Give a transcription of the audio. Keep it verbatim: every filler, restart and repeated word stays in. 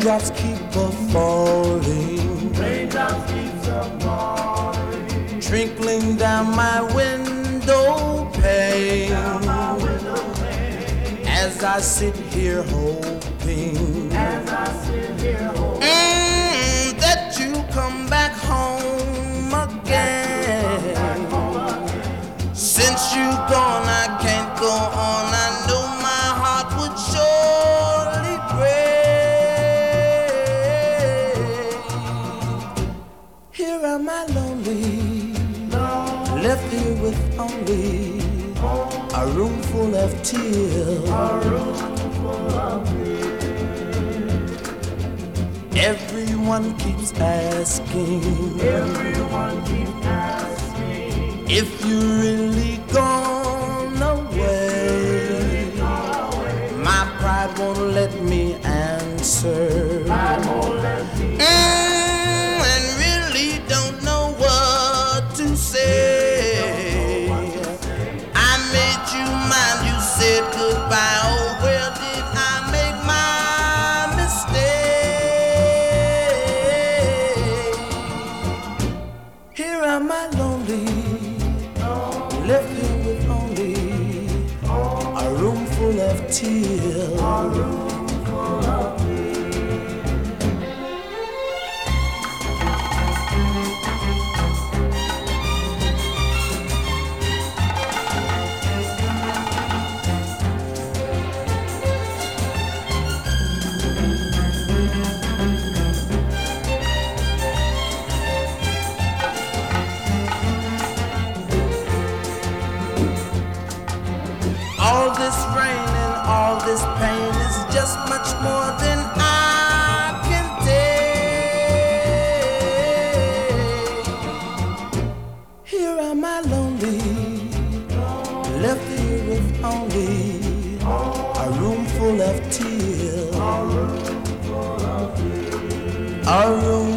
Raindrops keep a falling, raindrops keep a falling, trickling down my window pane, down my window pane. As I sit here hoping, As I sit here hoping, mm, that you come back home again. back home again. Since you gone, I can't go on. I know my heart would surely break. Here am I lonely, Lonely, left here with only a room full of tears. a room full of tears. Everyone keeps asking, Everyone keeps asking if you really gone away. My pride won't let me answer, I won't let me mm, and really don't know what to say. I made you mine, you said goodbye. Oh, where did I make my mistake? Here am I lonely, left here with only a room full of tears. a room full of All this rain and all this pain is just much more than I can take. Here am I lonely, left here with only a room full of tears. A room